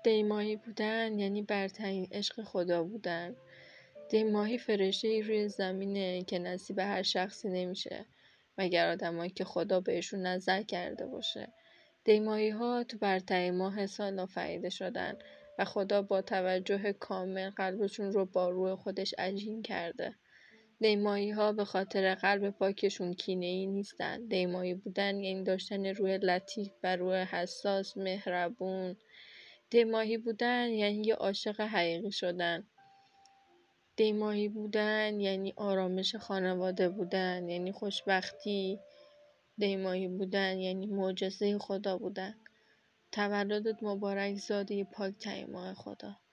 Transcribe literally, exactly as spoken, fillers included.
دیماهی بودن یعنی برترین عشق خدا بودن. دیماهی فرشته‌ای روی زمینه که نصیب هر شخصی نمیشه مگر آدمایی که خدا بهشون نظر کرده باشه. دیماهی ها تو برترین ماه سال آفریده شدن و خدا با توجه کامل قلبشون رو با روح خودش عجین کرده. دیماهی ها به خاطر قلب پاکشون کینه‌ای نیستن. دیماهی بودن یعنی داشتن روح لطیف و روح حساس مهربون. دیماهی بودن یعنی یه عاشق حقیقی شدن. دیماهی بودن یعنی آرامش خانواده بودن، یعنی خوشبختی. دیماهی بودن یعنی معجزه خدا بودن. تولدت مبارک زاده پاک ترین ماه خدا.